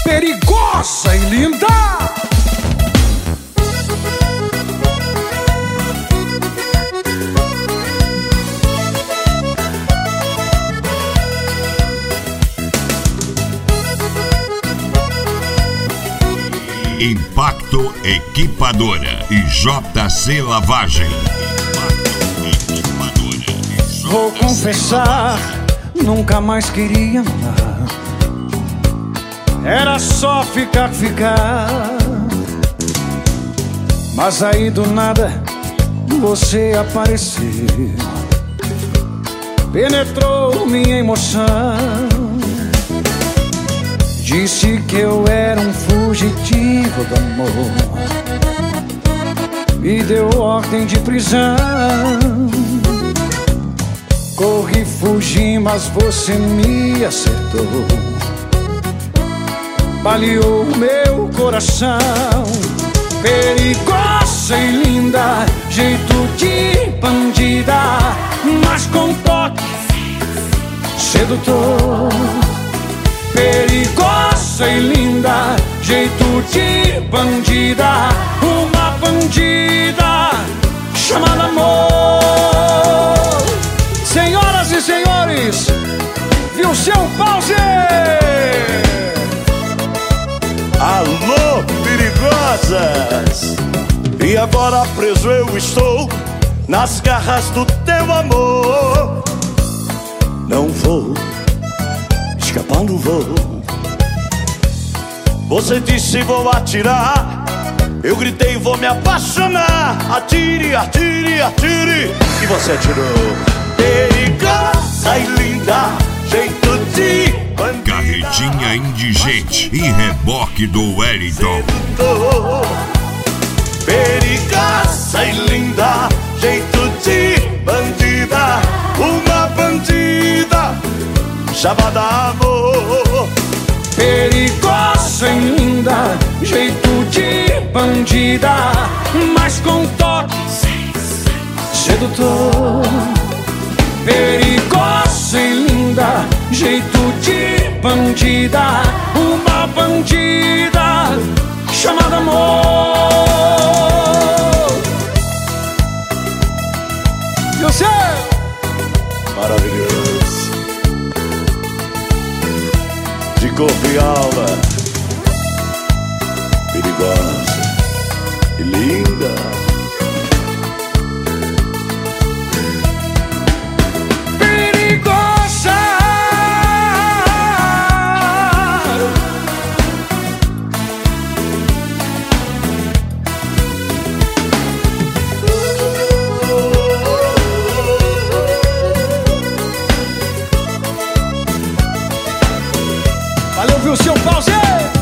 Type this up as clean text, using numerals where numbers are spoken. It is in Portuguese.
perigosa e linda. Impacto Equipadora e JC Lavagem. Vou confessar, nunca mais queria amar. Era só ficar. Mas aí do nada você apareceu, penetrou minha emoção. Disse que eu era um fugitivo do amor, me deu ordem de prisão. Corri, fugi, mas você me acertou, baleou meu coração. Perigosa e linda, jeito de bandida, mas com toque sedutor. Perigosa e linda, jeito de bandida, uma bandida chamada amor. Senhoras e senhores, viu seu pause? Alô, perigosas! E agora preso eu estou nas garras do teu amor. Não vou escapar, não vou. Você disse vou atirar, eu gritei vou me apaixonar. Atire, atire, atire, e você atirou. Perigosa e linda, jeito de bandida, Carretinha indigente e reboque do Wellington. sedutor. Perigosa e linda, jeito de bandida, uma bandida chamada amor. Perigosa e linda, jeito de bandida, mas com toque sedutor. Perigosa e linda, jeito de bandida, uma bandida chamada amor. E você? Maravilhoso, de corpo e alma, perigosa e linda. Perigosa. Valeu, viu, seu pause?